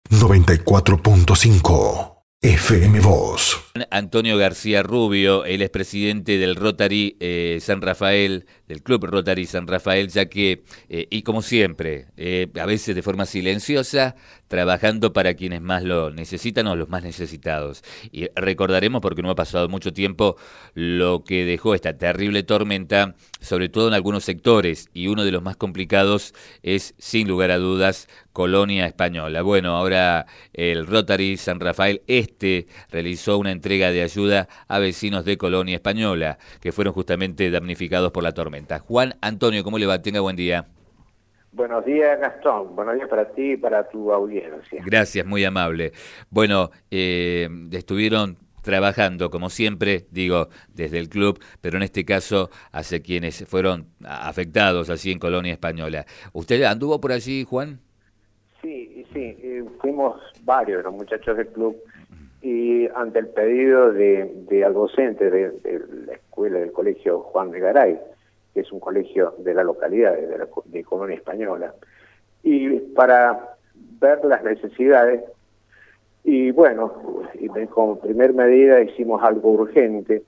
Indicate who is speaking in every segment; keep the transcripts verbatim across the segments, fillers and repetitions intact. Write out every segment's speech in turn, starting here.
Speaker 1: noventa y cuatro punto cinco F M Voz.
Speaker 2: Antonio García Rubio, él es presidente del Rotary eh, San Rafael, del Club Rotary San Rafael, ya que, eh, y como siempre, eh, a veces de forma silenciosa, trabajando para quienes más lo necesitan o los más necesitados. Y recordaremos, porque no ha pasado mucho tiempo, lo que dejó esta terrible tormenta, sobre todo en algunos sectores, y uno de los más complicados es, sin lugar a dudas, Colonia Española. Bueno, ahora el Rotary San Rafael Este realizó una entrega de ayuda a vecinos de Colonia Española, que fueron justamente damnificados por la tormenta. Juan Antonio, ¿cómo le va? Tenga buen día.
Speaker 3: Buenos días, Gastón. Buenos días para ti y para tu audiencia.
Speaker 2: Gracias, muy amable. Bueno, eh, estuvieron trabajando, como siempre, digo, desde el club, pero en este caso hacia quienes fueron afectados así en Colonia Española. ¿Usted anduvo por allí, Juan?
Speaker 3: Sí, sí, eh, fuimos varios los muchachos del club y ante el pedido de, de al docente de, de la escuela del colegio Juan de Garay, que es un colegio de la localidad de, la, de Colonia Española, y para ver las necesidades, y bueno, y como primer medida hicimos algo urgente,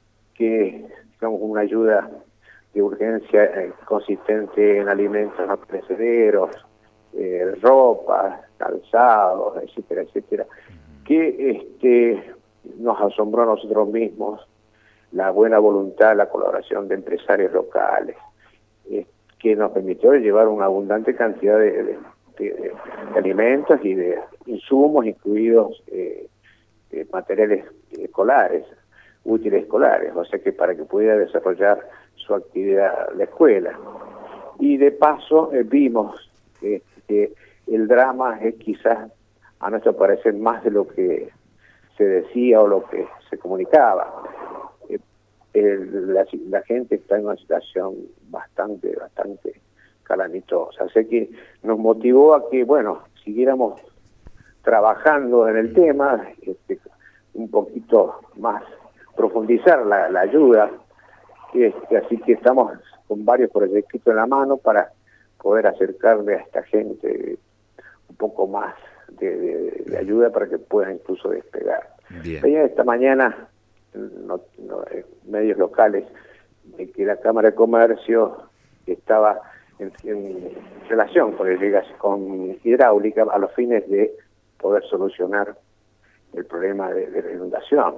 Speaker 3: que digamos una ayuda de urgencia eh, consistente en alimentos no perecederos, eh, ropa, calzados, etcétera, etcétera, que este nos asombró a nosotros mismos la buena voluntad, la colaboración de empresarios locales, eh, que nos permitió llevar una abundante cantidad de, de, de, de alimentos y de insumos, incluidos eh, eh, materiales escolares, útiles escolares, o sea que para que pudiera desarrollar su actividad la escuela. Y de paso eh, vimos eh, que el drama es quizás, a nuestro parecer, más de lo que se decía o lo que se comunicaba. Eh, el, la, la gente está en una situación bastante, bastante calamitosa. Así que nos motivó a que, bueno, siguiéramos trabajando en el tema, este, un poquito más, profundizar la, la ayuda. Este, así que estamos con varios proyectos en la mano para poder acercarle a esta gente un poco más de, de, de ayuda para que puedan incluso despegar. Veía esta mañana no, no, medios locales de que la Cámara de Comercio estaba en, en relación con, el, con hidráulica a los fines de poder solucionar el problema de, de la inundación.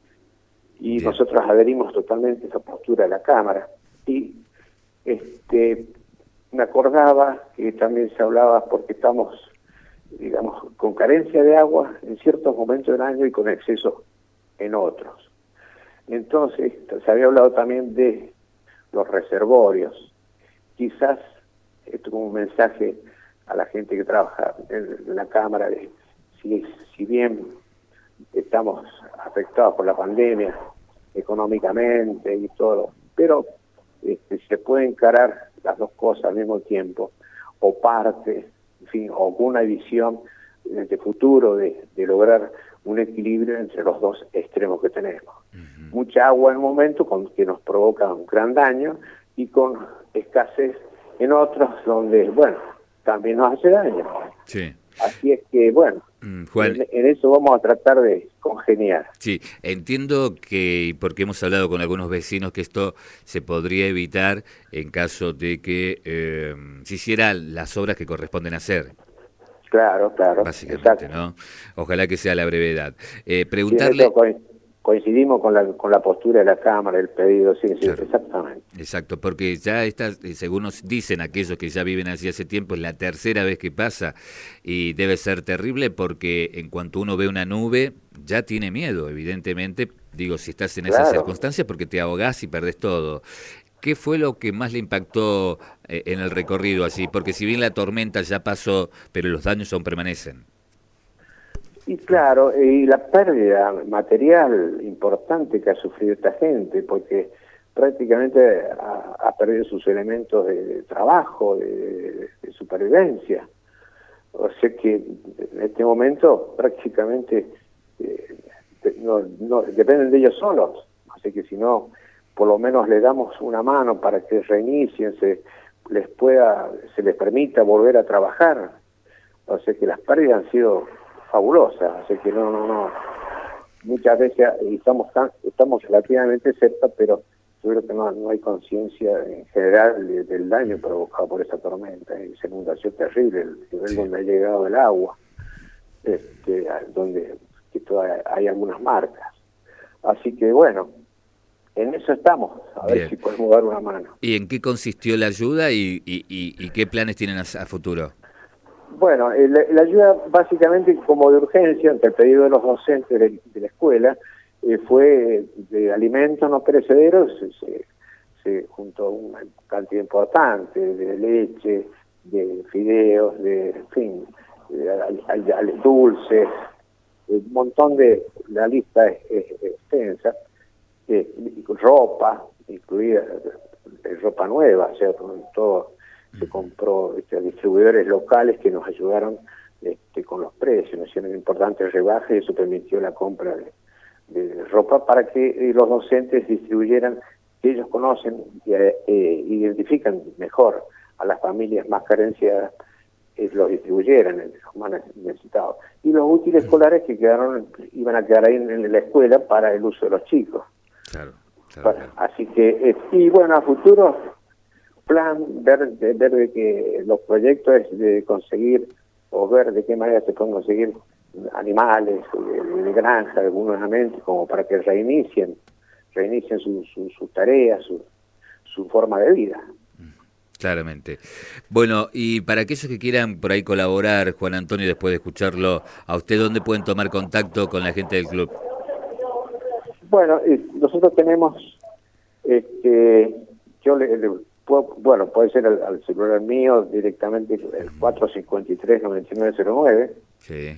Speaker 3: Y Bien. nosotros adherimos totalmente a esa postura de la Cámara. Y este me acordaba que también se hablaba porque estamos, digamos, con carencia de agua en ciertos momentos del año y con exceso en otros. Entonces, se había hablado también de los reservorios. Quizás esto como un mensaje a la gente que trabaja en la Cámara, de si, si bien estamos afectados por la pandemia económicamente y todo, pero este, se puede encarar las dos cosas al mismo tiempo, o parte, en fin, o una visión de futuro de, de lograr un equilibrio entre los dos extremos que tenemos. Uh-huh. Mucha agua en un momento con, que nos provoca un gran daño y con escasez en otros donde, bueno, también nos hace daño.
Speaker 2: Sí.
Speaker 3: Así es que, bueno, mm, Juan, en, en eso vamos a tratar de congeniar.
Speaker 2: Sí, entiendo que, porque hemos hablado con algunos vecinos, que esto se podría evitar en caso de que eh, se hicieran las obras que corresponden hacer.
Speaker 3: Claro, claro.
Speaker 2: Básicamente, exacto. ¿No? Ojalá que sea la brevedad. Eh, preguntarle...
Speaker 3: Sí, coincidimos con la con la postura de la Cámara, el pedido, sí, sí, claro. Exactamente.
Speaker 2: Exacto, porque ya está, según nos dicen aquellos que ya viven así hace tiempo, es la tercera vez que pasa y debe ser terrible porque en cuanto uno ve una nube ya tiene miedo, evidentemente, digo, si estás en
Speaker 3: claro.
Speaker 2: esas circunstancias porque te ahogás y perdés todo. ¿Qué fue lo que más le impactó eh, en el recorrido así? Porque si bien la tormenta ya pasó, pero los daños aún permanecen.
Speaker 3: Y claro, y la pérdida material importante que ha sufrido esta gente, porque prácticamente ha, ha perdido sus elementos de, de trabajo, de, de, de supervivencia. O sea que en este momento prácticamente eh, no, no, dependen de ellos solos. Así que si no, por lo menos le damos una mano para que reinicien, se les pueda, se les permita volver a trabajar. O sea que las pérdidas han sido fabulosas, o sea que no, no, no, muchas veces estamos tan, estamos relativamente cerca, pero yo creo que no, no hay conciencia en general de, del daño provocado por esa tormenta. Esa inundación terrible, el nivel sí. donde ha llegado el agua, este, donde que todavía hay algunas marcas. Así que bueno, en eso estamos, a Bien. ver si podemos dar una mano.
Speaker 2: ¿Y en qué consistió la ayuda y, y, y, y qué planes tienen a, a futuro?
Speaker 3: Bueno, la, la ayuda básicamente como de urgencia, ante el pedido de los docentes de, de la escuela, eh, fue de alimentos no perecederos, se, se juntó una cantidad importante de leche, de fideos, de, en fin, de, de, de, de dulces, un montón de, la lista es, es extensa, eh, ropa, incluida eh, ropa nueva, o sea, con todo se compró este, distribuidores locales que nos ayudaron este, con los precios, nos hicieron importantes rebajas y eso permitió la compra de, de ropa para que eh, los docentes distribuyeran, que ellos conocen y eh, identifican mejor a las familias más carenciadas, eh, los distribuyeran, los más necesitados. Y los útiles escolares que quedaron iban a quedar ahí en, en la escuela para el uso de los chicos.
Speaker 2: Claro, claro, claro.
Speaker 3: Así que, eh, y bueno, a futuro plan, ver de, ver de que los proyectos es de conseguir o ver de qué manera se pueden conseguir animales de, de granja, algunos nuevamente, como para que reinicien, reinicien sus su, su tareas, su, su forma de vida.
Speaker 2: Claramente. Bueno, y para aquellos que quieran por ahí colaborar, Juan Antonio, después de escucharlo, ¿a usted dónde pueden tomar contacto con la gente del club?
Speaker 3: Bueno, eh, nosotros tenemos, este, yo le, le puedo, bueno, puede ser al, al celular mío directamente, el cuatro cinco tres, nueve nueve cero nueve.
Speaker 2: Sí.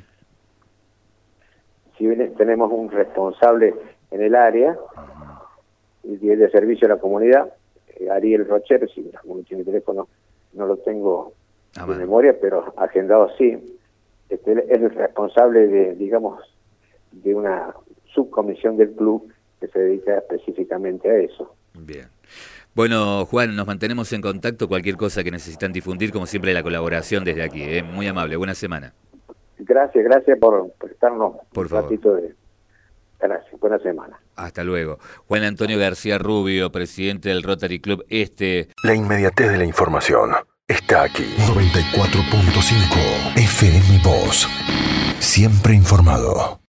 Speaker 3: Si bien tenemos un responsable en el área, y de servicio a la comunidad, eh, Ariel Rocher, si no tiene teléfono, no lo tengo ah, de memoria, pero agendado sí. Este, es el responsable de, digamos, de una subcomisión del club que se dedica específicamente a eso.
Speaker 2: Bien. Bueno, Juan, nos mantenemos en contacto. Cualquier cosa que necesitan difundir, como siempre, la colaboración desde aquí. ¿eh? Muy amable. Buena semana.
Speaker 3: Gracias, gracias por prestarnos
Speaker 2: por
Speaker 3: un
Speaker 2: favor.
Speaker 3: ratito de... Gracias, buena semana.
Speaker 2: Hasta luego. Juan Antonio García Rubio, presidente del Rotary Club Este.
Speaker 1: La inmediatez de la información está aquí. noventa y cuatro punto cinco F M Voz. Siempre informado.